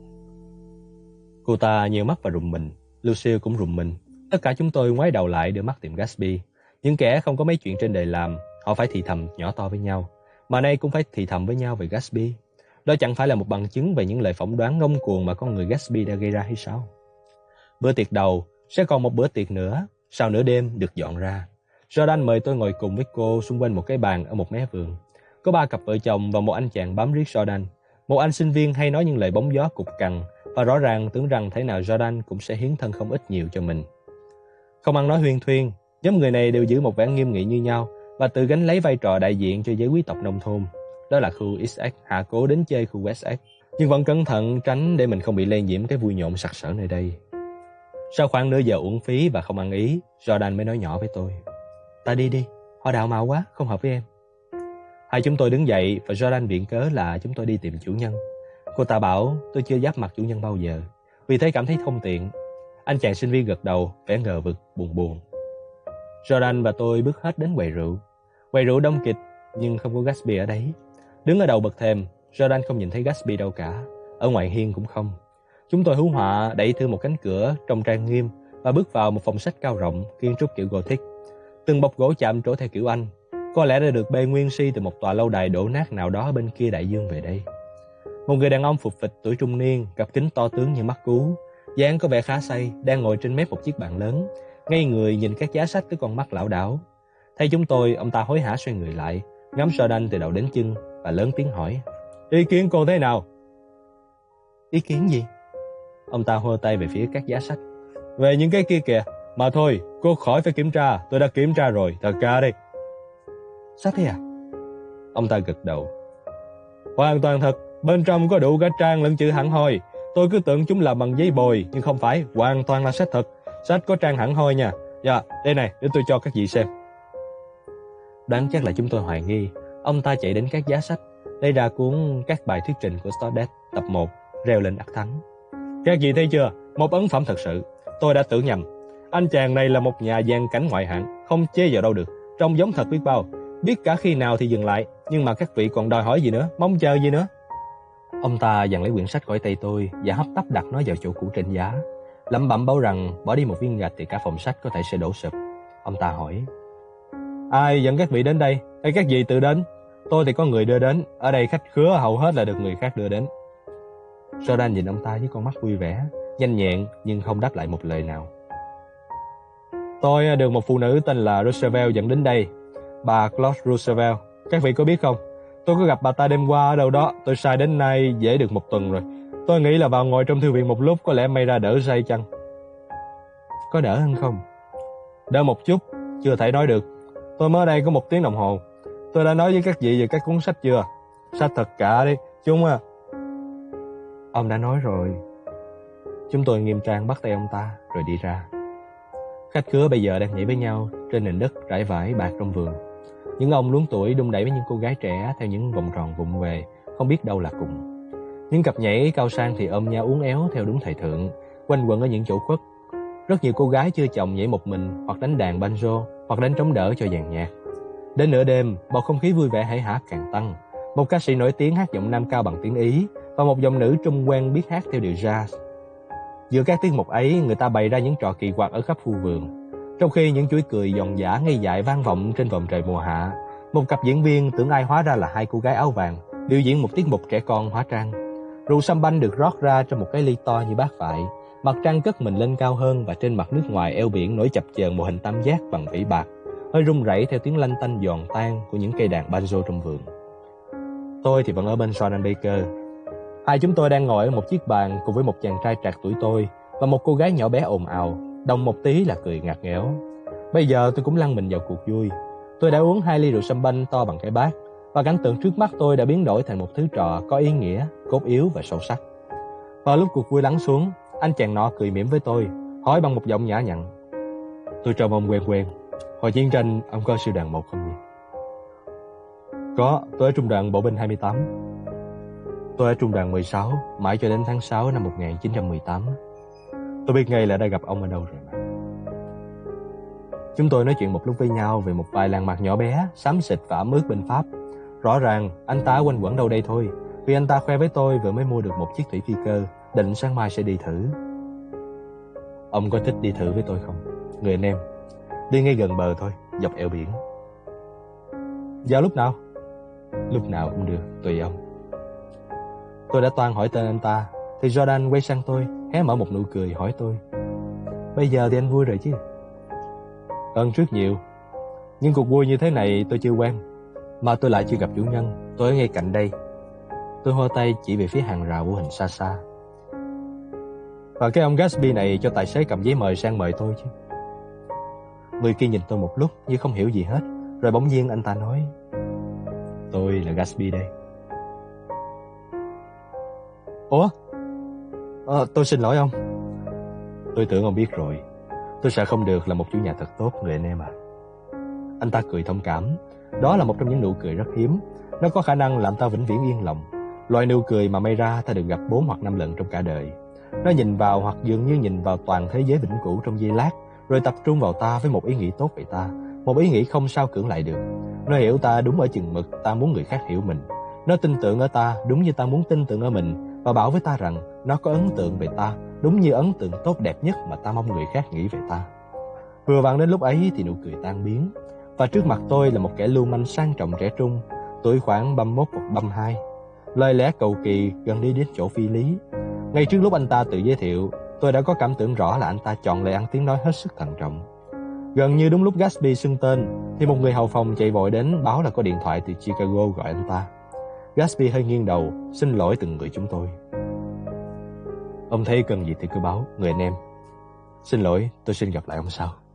Cô ta nheo mắt và rùng mình. Lucille cũng rùng mình. Tất cả chúng tôi ngoái đầu lại đưa mắt tìm Gatsby. Những kẻ không có mấy chuyện trên đời làm, họ phải thì thầm nhỏ to với nhau. Mà nay cũng phải thì thầm với nhau về Gatsby. Đó chẳng phải là một bằng chứng về những lời phỏng đoán ngông cuồng mà con người Gatsby đã gây ra hay sao? Bữa tiệc đầu sẽ còn một bữa tiệc nữa, sau nửa đêm được dọn ra. Jordan mời tôi ngồi cùng với cô xung quanh một cái bàn ở một mé vườn. Có 3 cặp vợ chồng và một anh chàng bám riết Jordan. Một anh sinh viên hay nói những lời bóng gió cục cằn và rõ ràng tưởng rằng thế nào Jordan cũng sẽ hiến thân không ít nhiều cho mình. Không ăn nói huyên thuyên, nhóm người này đều giữ một vẻ nghiêm nghị như nhau và tự gánh lấy vai trò đại diện cho giới quý tộc nông thôn. Đó là khu XX hạ cố đến chơi khu West X, nhưng vẫn cẩn thận tránh để mình không bị lây nhiễm cái vui nhộn sặc sỡ nơi đây. Sau khoảng nửa giờ uổng phí và không ăn ý, Jordan mới nói nhỏ với tôi. Ta đi đi, họ đạo mạo quá, không hợp với em. Hai chúng tôi đứng dậy và Jordan viện cớ là chúng tôi đi tìm chủ nhân. Cô ta bảo tôi chưa giáp mặt chủ nhân bao giờ, vì thế cảm thấy không tiện. Anh chàng sinh viên gật đầu, vẻ ngờ vực, buồn buồn. Jordan và tôi bước hết đến quầy rượu. Quầy rượu đông kịch, nhưng không có Gatsby ở đấy. Đứng ở đầu bậc thềm, Jordan không nhìn thấy Gatsby đâu cả. Ở ngoài hiên cũng không. Chúng tôi hú họa đẩy thưa một cánh cửa trông trang nghiêm và bước vào một phòng sách cao rộng, kiến trúc kiểu Gothic. Từng bọc gỗ chạm trổ theo kiểu Anh, có lẽ đã được bê nguyên si từ một tòa lâu đài đổ nát nào đó bên kia đại dương về đây. Một người đàn ông phụt phịch tuổi trung niên, cặp kính to tướng như mắt cú, dáng có vẻ khá say, đang ngồi trên mép một chiếc bàn lớn, ngay người nhìn các giá sách với con mắt lảo đảo. Thấy chúng tôi, ông ta hối hả xoay người lại, ngắm Jordan từ đầu đến chân và lớn tiếng hỏi: "Ý kiến cô thế nào?" "Ý kiến gì?" Ông ta hô tay về phía các giá sách. "Về những cái kia kìa. Mà thôi, cô khỏi phải kiểm tra, tôi đã kiểm tra rồi, thật ca đây." "Sao thế à?" Ông ta gật đầu. "Hoàn toàn thật, bên trong có đủ cả trang lẫn chữ hẳn hoi. Tôi cứ tưởng chúng làm bằng giấy bồi, nhưng không phải, hoàn toàn là sách thật. Sách có trang hẳn hoi nha. Dạ, đây này, để tôi cho các vị xem." Đoán chắc là chúng tôi hoài nghi. Ông ta chạy đến các giá sách, lấy ra cuốn Các bài thuyết trình của Stoddard, tập 1, reo lên ắt thắng. "Các vị thấy chưa, một ấn phẩm thật sự. Tôi đã tưởng nhầm. Anh chàng này là một nhà gian cảnh ngoại hạng, không chê vào đâu được. Trông giống thật biết bao. Biết cả khi nào thì dừng lại, nhưng mà các vị còn đòi hỏi gì nữa, mong chờ gì nữa." Ông ta giằng lấy quyển sách khỏi tay tôi và hấp tấp đặt nó vào chỗ cũ trên giá. Lẩm bẩm bảo rằng bỏ đi một viên gạch thì cả phòng sách có thể sẽ đổ sụp. Ông ta hỏi: "Ai dẫn các vị đến đây, hay các vị tự đến?" "Tôi thì có người đưa đến, ở đây khách khứa hầu hết là được người khác đưa đến." Jordan nhìn ông ta với con mắt vui vẻ, nhanh nhẹn nhưng không đáp lại một lời nào. "Tôi được một phụ nữ tên là Roosevelt dẫn đến đây, bà Claude Roosevelt. Các vị có biết không? Tôi có gặp bà ta đêm qua ở đâu đó. Tôi sai đến nay dễ được 1 tuần rồi. Tôi nghĩ là vào ngồi trong thư viện một lúc có lẽ may ra đỡ say chăng? Có đỡ hơn không? Đỡ một chút, chưa thể nói được. Tôi mới đây có 1 tiếng đồng hồ. Tôi đã nói với các vị về các cuốn sách chưa? Sách thật cả đi, chúng à. Ông đã nói rồi. Chúng tôi nghiêm trang bắt tay ông ta rồi đi ra. Khách khứa bây giờ đang nhảy với nhau trên nền đất trải vải bạc trong vườn. Những ông luống tuổi đung đẩy với những cô gái trẻ theo những vòng tròn vụng về, không biết đâu là cùng. Những cặp nhảy cao sang thì ôm nhau uốn éo theo đúng thời thượng, quanh quẩn ở những chỗ khuất. Rất nhiều cô gái chưa chồng nhảy một mình, hoặc đánh đàn banjo, hoặc đánh trống đỡ cho dàn nhạc. Đến nửa đêm, bầu không khí vui vẻ hởi hả càng tăng. Một ca sĩ nổi tiếng hát giọng nam cao bằng tiếng Ý và một giọng nữ Trung quen biết hát theo điệu jazz. Giữa các tiết mục ấy, người ta bày ra những trò kỳ quặc ở khắp khu vườn. Trong khi những chuỗi cười giòn giã ngây dại vang vọng trên vòm trời mùa hạ, một cặp diễn viên tưởng ai hóa ra là 2 cô gái áo vàng biểu diễn một tiết mục trẻ con hóa trang. Rượu sâm banh được rót ra trong một cái ly to như bát vại. Mặt trăng cất mình lên cao hơn và trên mặt nước ngoài eo biển nổi chập chờn một hình tam giác bằng vỉ bạc, hơi rung rẩy theo tiếng lanh tanh giòn tan của những cây đàn banjo trong vườn. Tôi thì vẫn ở bên Sean Baker. Hai chúng tôi đang ngồi ở một chiếc bàn cùng với một chàng trai trạc tuổi tôi và một cô gái nhỏ bé ồn ào, đồng một tí là cười ngặt nghẽo. Bây giờ tôi cũng lăn mình vào cuộc vui. Tôi đã uống 2 ly rượu sâm banh to bằng cái bát và cảnh tượng trước mắt tôi đã biến đổi thành một thứ trò có ý nghĩa, cốt yếu và sâu sắc. Vào lúc cuộc vui lắng xuống, anh chàng nọ cười mỉm với tôi, hỏi bằng một giọng nhã nhặn: "Tôi trông ông quen quen. Hồi chiến tranh ông có sư đoàn 1 không nhỉ?" "Có, tôi ở trung đoàn bộ binh 28. Tôi ở trung đoàn 16, mãi cho đến tháng 6 năm 1918. Tôi biết ngay là đã gặp ông ở đâu rồi mà." Chúng tôi nói chuyện một lúc với nhau về một vài làng mạc nhỏ bé, xám xịt và ẩm ướt bên Pháp. Rõ ràng anh ta quanh quẩn đâu đây thôi, vì anh ta khoe với tôi vừa mới mua được một chiếc thủy phi cơ, định sáng mai sẽ đi thử. "Ông có thích đi thử với tôi không, người anh em? Đi ngay gần bờ thôi, dọc eo biển." "Vào lúc nào?" "Lúc nào cũng được, tùy ông." Tôi đã toan hỏi tên anh ta, thì Jordan quay sang tôi, hé mở một nụ cười hỏi tôi: "Bây giờ thì anh vui rồi chứ?" "Hơn trước nhiều. Nhưng cuộc vui như thế này tôi chưa quen, mà tôi lại chưa gặp chủ nhân. Tôi ở ngay cạnh đây." Tôi hô tay chỉ về phía hàng rào vô hình xa xa. "Và cái ông Gatsby này cho tài xế cầm giấy mời sang mời tôi chứ?" Người kia nhìn tôi một lúc như không hiểu gì hết, rồi bỗng nhiên anh ta nói: "Tôi là Gatsby đây." "Ủa? Tôi xin lỗi ông." "Tôi tưởng ông biết rồi. Tôi sợ không được là một chủ nhà thật tốt, người anh em à." Anh ta cười thông cảm. Đó là một trong những nụ cười rất hiếm. Nó có khả năng làm ta vĩnh viễn yên lòng. Loại nụ cười mà may ra ta được gặp 4 hoặc 5 lần trong cả đời. Nó nhìn vào hoặc dường như nhìn vào toàn thế giới vĩnh cửu trong giây lát, rồi tập trung vào ta với một ý nghĩ tốt về ta, một ý nghĩ không sao cưỡng lại được. Nó hiểu ta đúng ở chừng mực ta muốn người khác hiểu mình. Nó tin tưởng ở ta đúng như ta muốn tin tưởng ở mình, và bảo với ta rằng nó có ấn tượng về ta đúng như ấn tượng tốt đẹp nhất mà ta mong người khác nghĩ về ta. Vừa vặn đến lúc ấy thì nụ cười tan biến, và trước mặt tôi là một kẻ lưu manh sang trọng trẻ trung, tuổi khoảng 31 hoặc 32. Lời lẽ cầu kỳ gần đi đến chỗ phi lý. Ngay trước lúc anh ta tự giới thiệu, tôi đã có cảm tưởng rõ là anh ta chọn lời ăn tiếng nói hết sức thận trọng. Gần như đúng lúc Gatsby xưng tên, thì một người hầu phòng chạy vội đến báo là có điện thoại từ Chicago gọi anh ta. Gatsby hơi nghiêng đầu, xin lỗi từng người chúng tôi. "Ông thấy cần gì thì cứ báo, người anh em. Xin lỗi, tôi xin gặp lại ông sau."